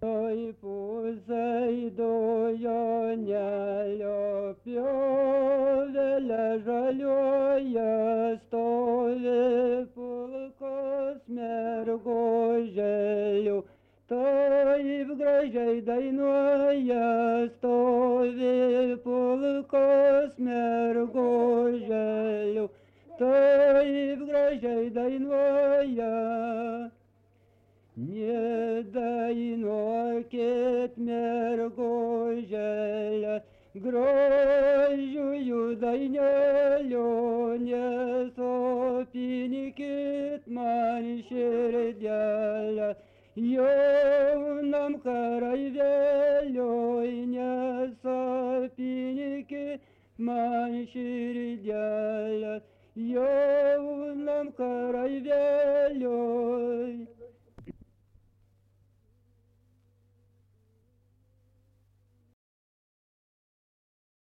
Toj pusėj du jonelio pjovelė žaliuoja, stovi pulkos mergužėlių. Taip gražiai dainuoja, stovi pulkos mergužėlių. Taip gražiai dainuoja. Nedainuokit mergužėlė, grožiųjų dainelių, nesopinkit man širdelę, jaunam kareivėliui, nesopinkit man širdelę, jaunam kareivėliui.